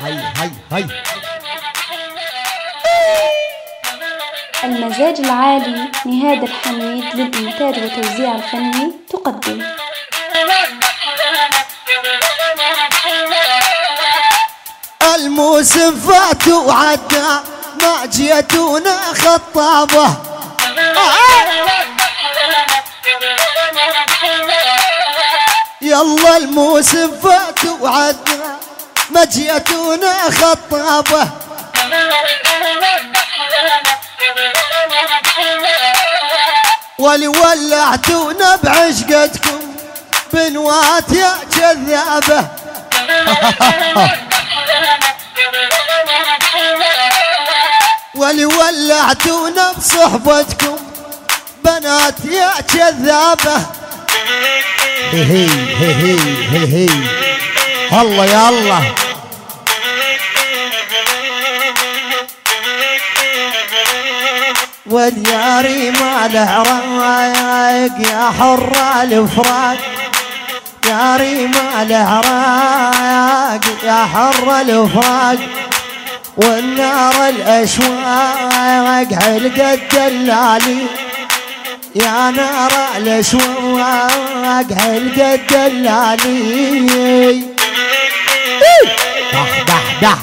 هي المزاج العالي نهاد الحميد للإنتاج والتوزيع الفني تقدم الموسم فات وعدى ما جيتونا خطابة يلا الموسم فات وعدى ما جيتونا خطابة ولي ولعتونا بعشقتكم بنوات يا كذابة ولي ولعتونا بصحبتكم بنات يا كذابة هي الله يا الله ودياري ما له رايق يا حر الفراق دياري ما له رايق يا حر الفراق والنار الاشواق علق الدلالي يا نار الاشواق علق الدلالي ده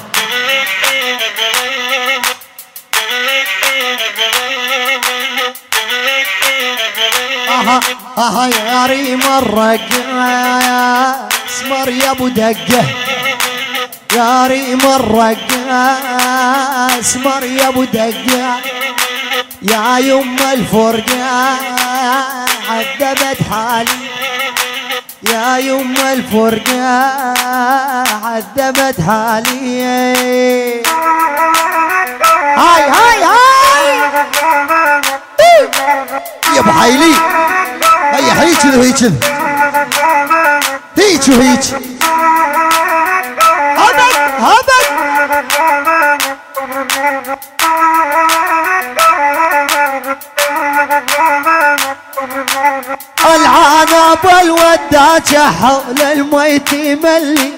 يا ريم الرقاص اسمر يا ابو دقه يا ريم الرقاص اسمر يا ابو دقه يا يم الفرقه عذبت حالي يا يم الفرقه عذبت حالي هاي يا بحيلي هيا هيك هيك هبك العنب الوداجة حول الميت ملي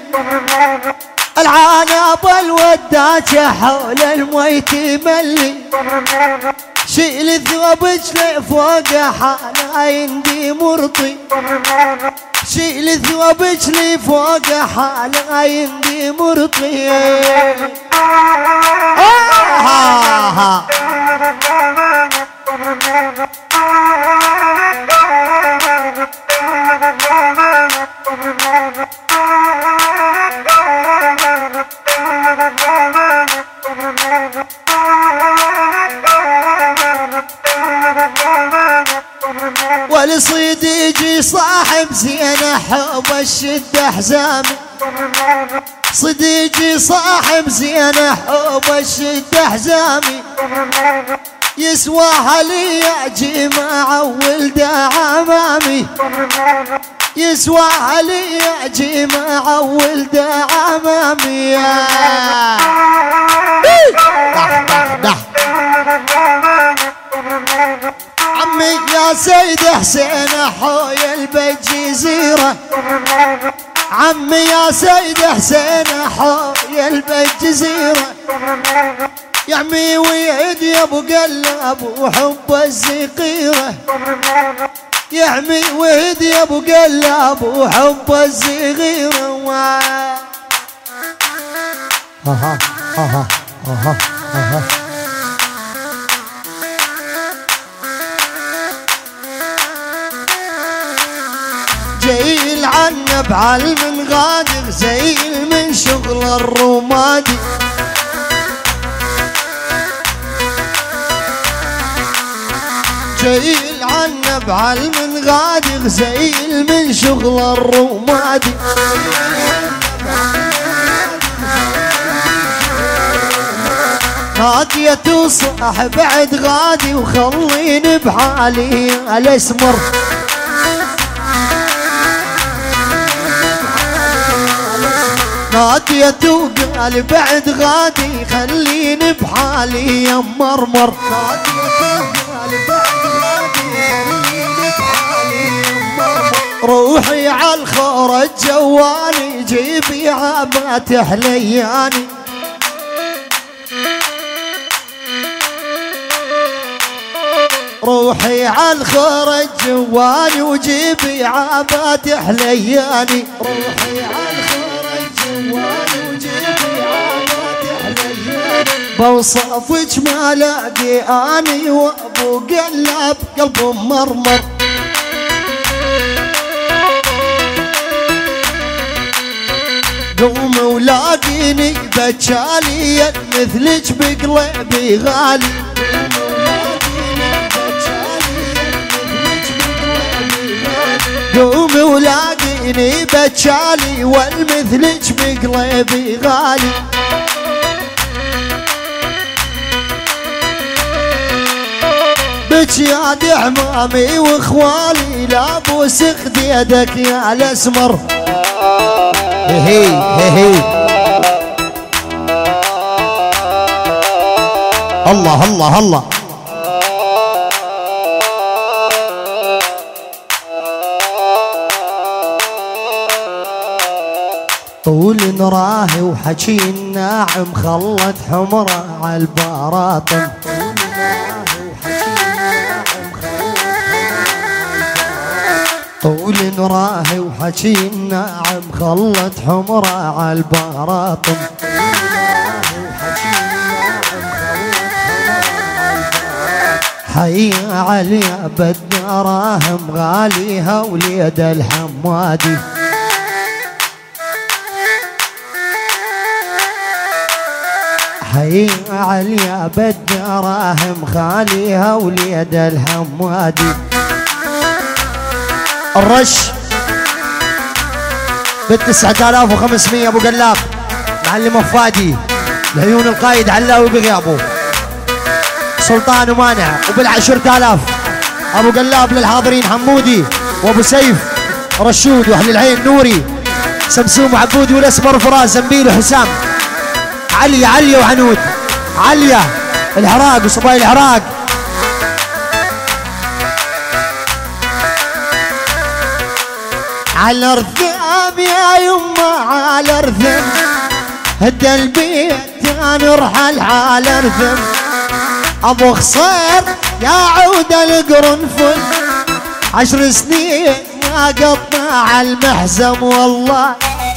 العنب الوداجة حول الميت ملي شيل ثوبك لفوق حالا يندي مرطي شيل ثوبك لفوق حالا يندي مرطي ولصيد يجي صاحب زينه حب الشده حزامي صديقي صاحب زينه حب الشده حزامي يسواها لي يا جماعه ولده عمامي يسواها لي يا جماعه ولده عمامي عمي يا سيد حسين حوي البجزيرة عمي يا سيد حسين حوي البجزيرة يعمي ويعد يا ابو قلب وحب الزقيرة يعمي ويعد يا ابو قلب وحب الزغيرة جاي العنب عالم غادر زيل من شغل الرمادي جاي العنب عالم غادر زيل من شغل الرمادي نادية صاحب بعد غادي وخليني بحالي الاسمر نادية وقال بعد غادي خليني بحالي يا مرمر روحي عالخور الجواني جيبي عبات حلياني روحي عالخرج جواني وجيبي عابات حلياني، روحي عالخرج جواني وجيبي عابات حلياني، بوصفك ما لاقي اني وابو قلاب قلبه مرمر. قوم ولاقيني بجالي مثلك بقلبي غالي، قوم ولاقيني بجالي والمثلك بقلبي غالي. بك يا دعمامي واخوالي لا بوس خديدك يا الاسمر. هي الله الله الله. طول نراهي وحكي الناعم خلت حمرة عالبراطم، طول نراهي وحكي الناعم خلت حمرة عالبراطم. حي عليا بالدراهم غاليها وليد الحمادي، حي عليا بالدراهم غاليها وليد الحمادي. الرش ب9500 ابو قلاب معلم وفادي لعيون القايد علاوي بغيابه، سلطان ومانع وبال10,000 ابو قلاب للحاضرين حمودي وابو سيف رشود واهل العين نوري سمسوم وعبودي والاسمر فراس زنبيل وحسام عليا وعنود عليا العراق وصبايا العراق. على الرثام يا يما على الرثم هد البيت نرحل على الرثم، ابو خصير يا عود القرنفل 10 سنين ما قطع المحزم والله.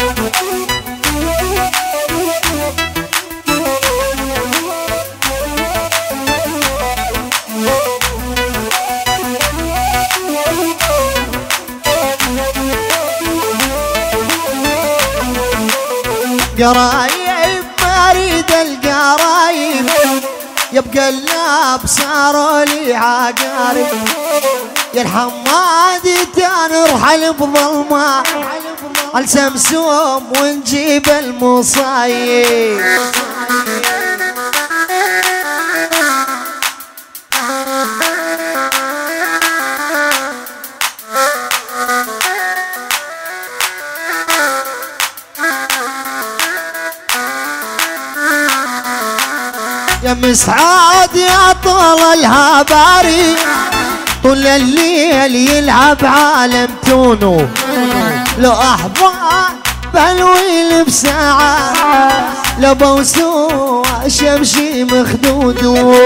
قرايب ما اريد القرايب يا بقلاب صاروا لي عقارب، يا الحمادي تنرحل بظلمه السمسوم ونجيب المصايب. يا مسعاد يا طول الهباري طول الليل يلعب عالم تونو، لو احضر بالويل بساعة لو بوسوه شمشي مخدود.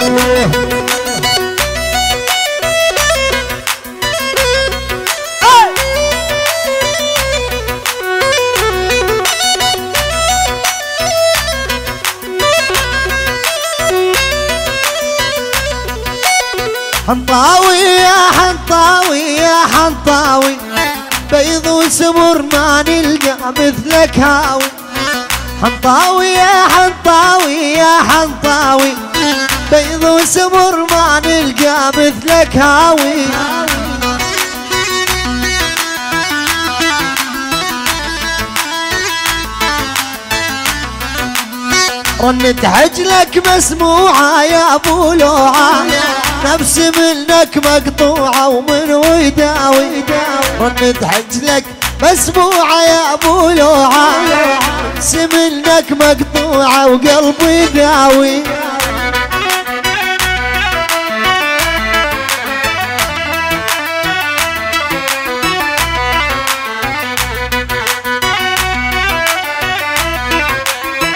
حنطاوي يا حنطاوي يا حنطاوي بيض وسمر ما نلقى مثلك هاوي، حنطاوي يا حنطاوي يا حنطاوي بيض وسمر ما نلقى مثلك هاوي. رنت حجلك مسموعة يا ابو لوعة نفس منك مقطوعة ومن ويداوي، رنت حجلك مسموعة يا ابو لوعة نفس منك مقطوعة وقلبي داوي.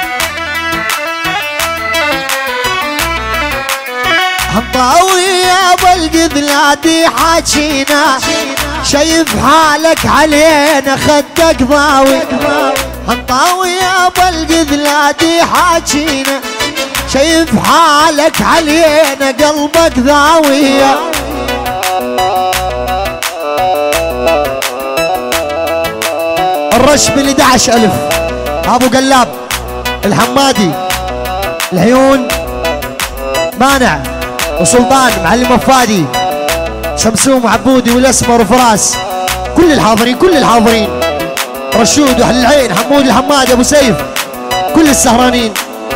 حنطاوي يا ابو القذلاتي حاجينا، شايف حالك علينا خدك ضاوي، هنطاوي يا ابو القذلاتي حاجينا، شايف حالك علينا قلبك ضاوي. الرش ب 11,000 ابو قلاب الحمادي العيون مانع وسلطان معلم وفادي شمسوم وعبودي والاسمر وفراس، كل الحاضرين كل الحاضرين، رشود وحل العين حمود الحمادي ابو سيف، كل السهرانين.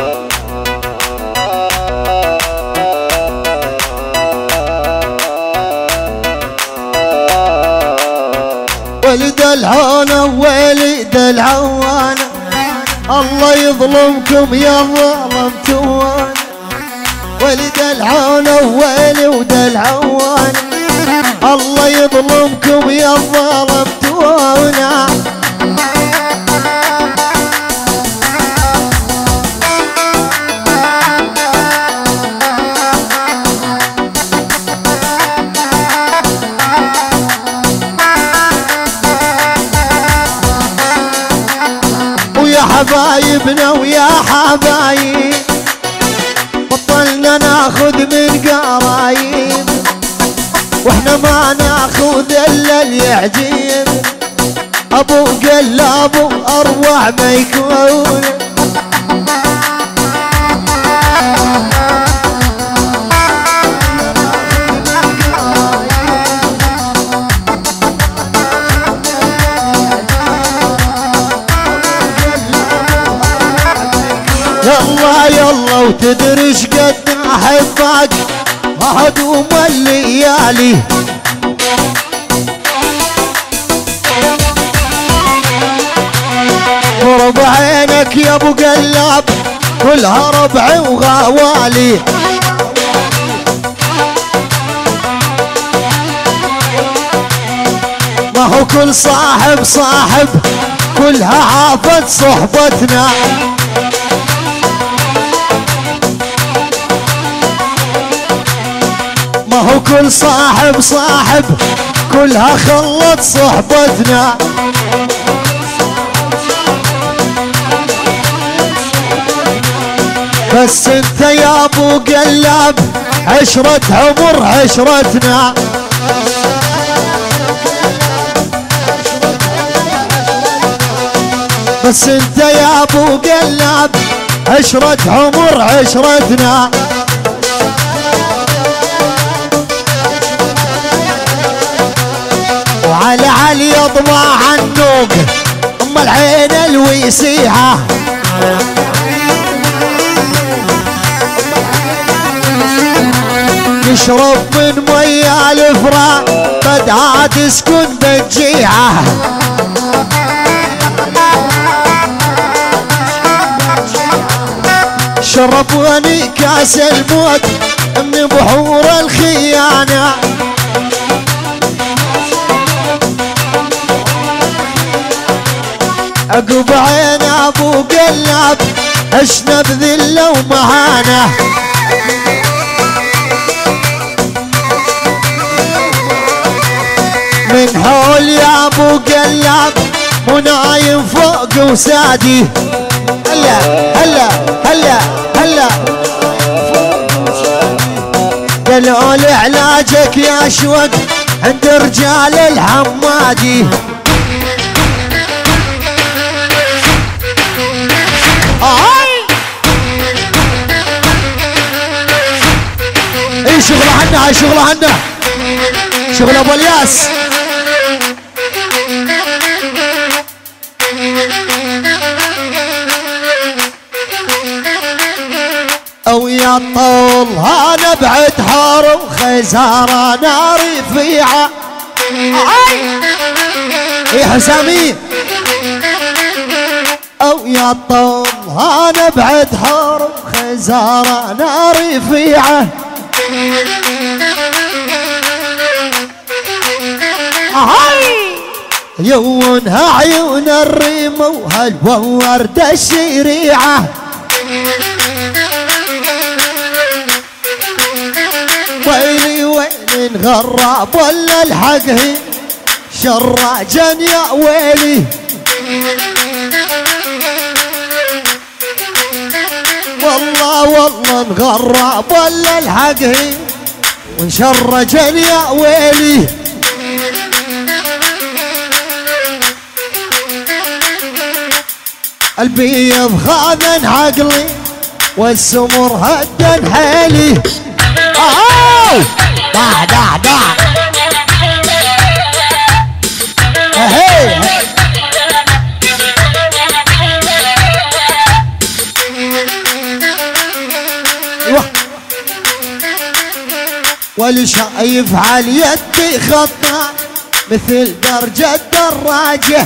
ولد العونه ولد العوانه، الله يظلمكم يا ظلمتونا، ولد العونه ولد العوانه، الله يظلمكم يا ظلمتونا. حبايبنا ويا حبايب بطلنا ناخذ من قرايب، واحنا ما ناخذ الا اللي يعجب، ابو قلاب واروع ما يكون. يلا يلا وتدري شقد احبك هدوم الليالي، ربع عينك يا ابو قلاب كلها ربع وغوالي، ما هو كل صاحب صاحب كلها عافت صحبتنا، ما هو كل صاحب صاحب كلها خلت صحبتنا. بس انت يا ابو قلاب عشرة عمر عشرتنا، بس انت يا ابو قلاب عشرة عمر عشرتنا. وعلى علي يطمع عنوق ام العين الويسيحة، يشرب من مياه الفرا بدها تسكن بالجيعة، شرب وني كاس الموت من بحور الخيانة، عقب عين ابو قلاب عشنا بذله ومهانه، من حول يا ابو قلاب منايم فوق وسادي، هلا هلا هلا هلا قالوا لي علاجك يا شوق عند رجال الحمادي. اي شغله عنا، هاي شغله عنا، شغل ابو الياس. او يا طول انا بعد حار وخزاره ناري فيعه، اي حسامين. او يا طول انا بعد حار وخزاره ناري فيعه، يونها عيون الريم وهلوى وردة الشريعة، ويلي ويلي من غراب ولا الحقه شراجا يا ويلي. والله والله نغراب ولا الحقه ونشرجا يا ويلي. البيض خاذن عقلي والسمر هدن حيلي. دع دع دع هي والشايف على يدي خطا مثل درجة دراجة.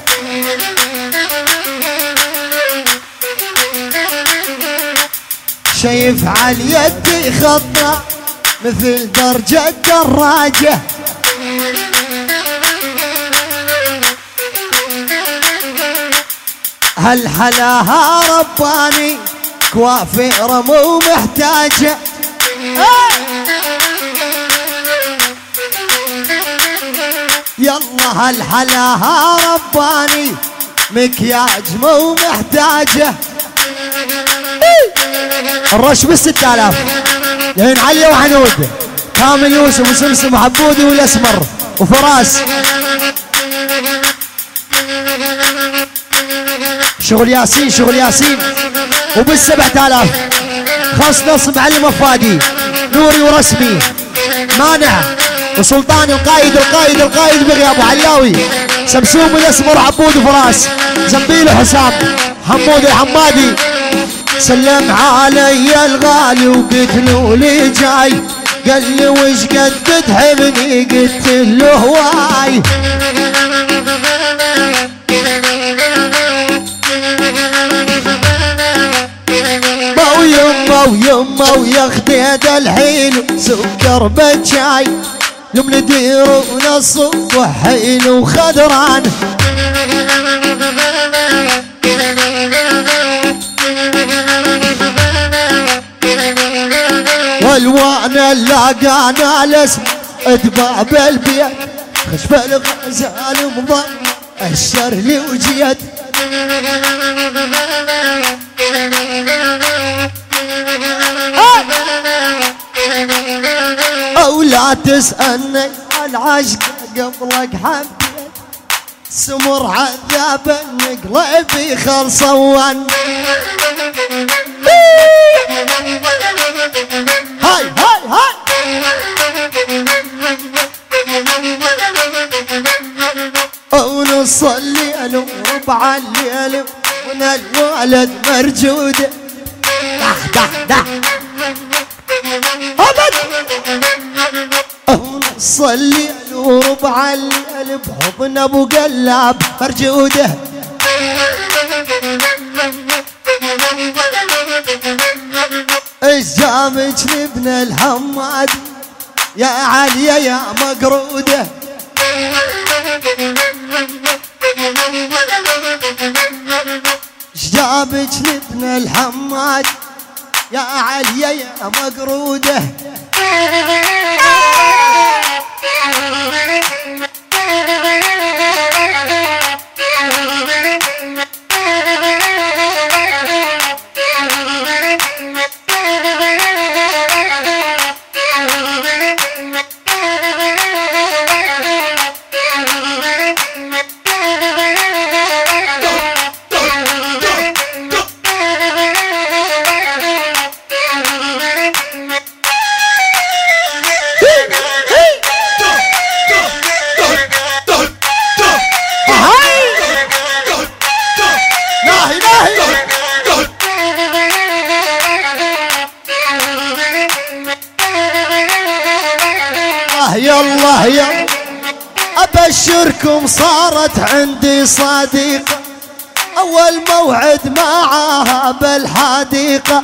شايف على يدي خطا مثل درجة دراجة. هالحلاها رباني كوافير مو محتاجة. يلا هالحلاها رباني مكياج مو محتاجة. الرش ب6000 لين علي وحنود كامل يوسف وسمسم وحبودي والاسمر وفراس. شغل ياسين شغل ياسين وبال7000 خاص نصب علي مفادي نوري ورسمي مانع وسلطان القايد بغياب وعلاوي سمسوم والاسمر عبود وفراس زنبيل وحسام حمود الحمادي. سلم علي الغالي وقتلوا لي جاي قال لي وش قد تحبني قلت له هواي. ويما ويا خديد الحين سكر بالشاي يوم ندير ونصب وحين وخضران. والوان لاقانا الاسم ادباب البيت خشب الغزال مضى الشر لي وجيت. او لا تسألني العشق قبلك حبيت سمر عذاب قلبي خلصوان. هاي هاي هاي ونصلي وربع الليل وانا الولد مرجود. دح دح ابد ونصلي وربع الليل بحضن ابو قلاب مرجوده. الجامج لابن الحماد يا عليا يا مقروده. جابج لابن الحماد يا عليا يا مقروده. يلا يلا ابشركم صارت عندي صديقة اول موعد معاها بالحديقة.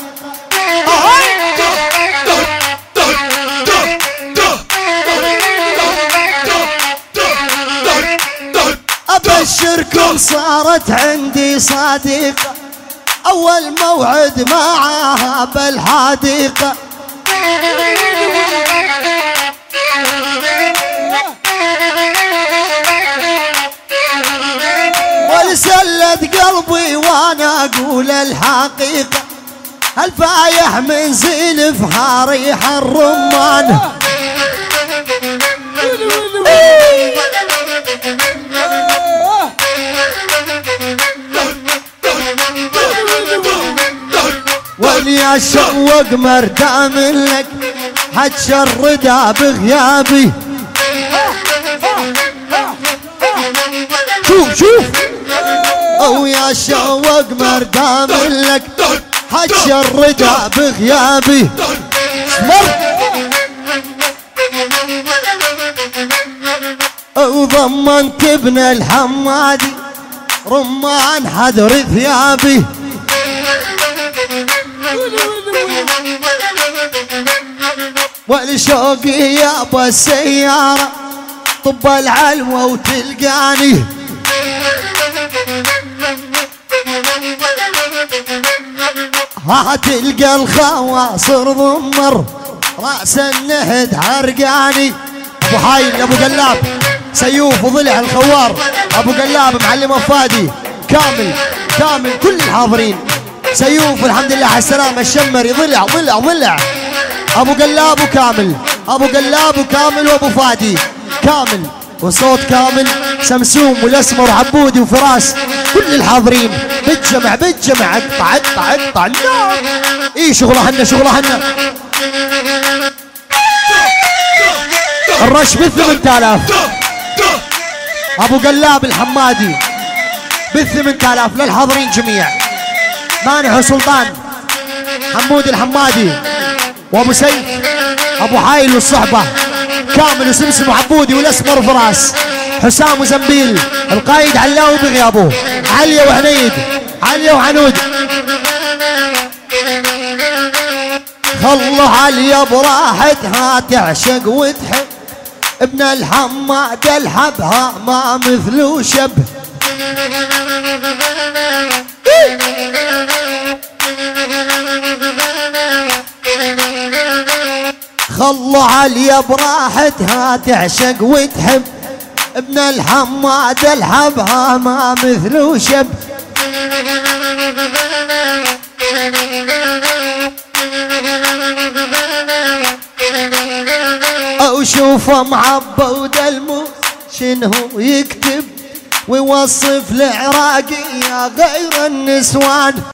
ابشركم صارت عندي صديقة اول موعد معاها بالحديقة. ولسلت قلبي وانا اقول الحقيقة، الفايح من زلف ريح الرمان. واللي اشوق مردام لك هتشرد بغيابي. شوف شوف او يا شوق مردام لك هتشرد بغيابي. وضمنت ابن الحمادي رمان حذر ثيابي. والشوق يابا السيارة طب العلوة وتلقاني. تلقى الخواصر ضمر راس النهد عرقاني. ابو حايل ابو قلاب سيوف وضلع الخوار ابو قلاب معلم وفادي كامل كامل كل الحاضرين. سيوف الحمد لله على السلامة الشمري ضلع ضلع ضلع ابو قلاب وكامل ابو قلاب وكامل وابو فادي كامل وصوت كامل سمسوم والاسمر وعبودي وفراس كل الحاضرين بالجمع بالجمع. اقطع اقطع اقطع اي شغلهن شغلهن. الرش ب8000 ابو قلاب الحمادي ب8000 للحاضرين جميع. مانع وسلطان حمود الحمادي وابو سيف ابو حايل والصحبه كامل وسمسم وعبودي والاسمر وفراس حسام وزنبيل القايد علاوي بغيابه عليا وعنيد عليا وعنود. خلوا عليا براحتها تعشق وتحب ابن الحماد الحبها ما مثله شب. خلوا عليا براحتها تعشق وتحب ابن الحماد الحبها ما مثله شب. او شوفه معبود الموس شنو يكتب ويوصف العراقية غير النسوان.